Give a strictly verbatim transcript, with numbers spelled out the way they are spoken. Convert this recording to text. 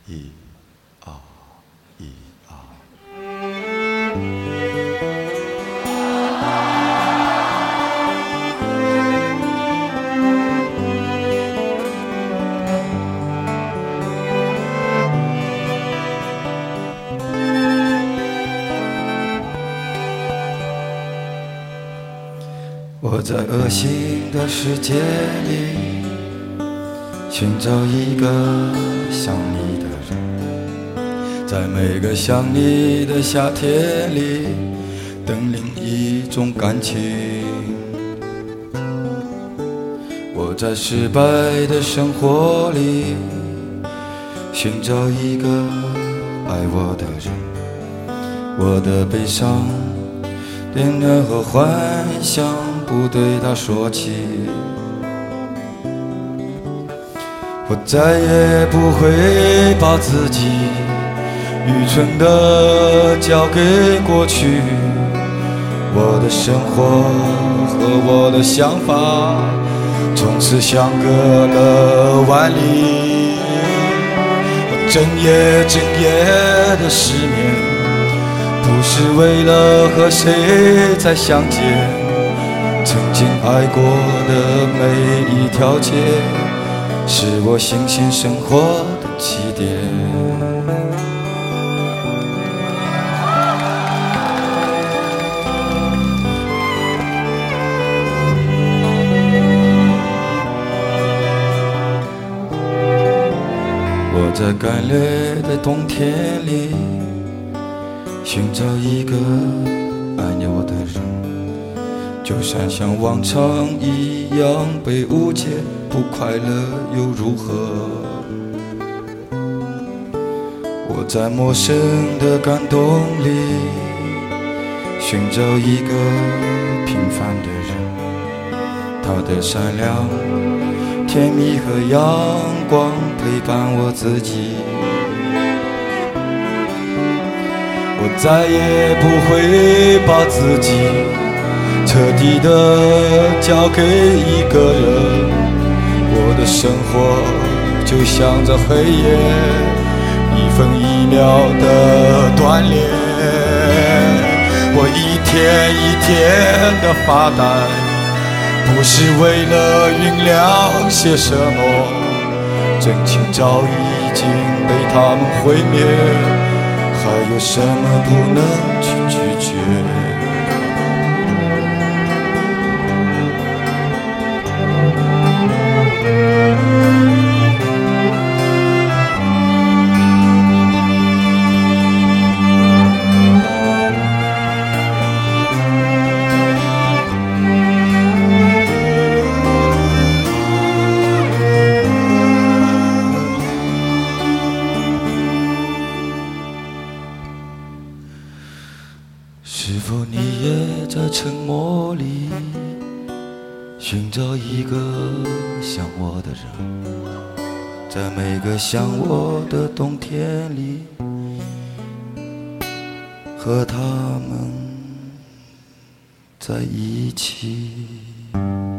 一啊一啊。我在恶心的世界里寻找一个想你的人，在每个想你的夏天里等另一种感情。我在失败的生活里寻找一个爱我的人，我的悲伤连任何幻想不对他说起，我再也不会把自己愚蠢地交给过去，我的生活和我的想法从此相隔了万里，我整夜整夜的失眠，不是为了和谁再相见，曾经爱过的每一条街是我新鲜生活的起点。我在干裂的冬天里寻找一个爱我的人，就算像往常一样被误解，不快乐又如何？我在陌生的感动里寻找一个平凡的人，他的善良、甜蜜和阳光陪伴我自己。我再也不会把自己彻底的交给一个人，我的生活就像这黑夜一分一秒的锻炼，我一天一天的发呆，不是为了酝酿些什么，真情早已经被他们毁灭，还有什么不能去拒绝？是否你也在沉默里寻找一个想我的人，在每个想我的冬天里和他们在一起。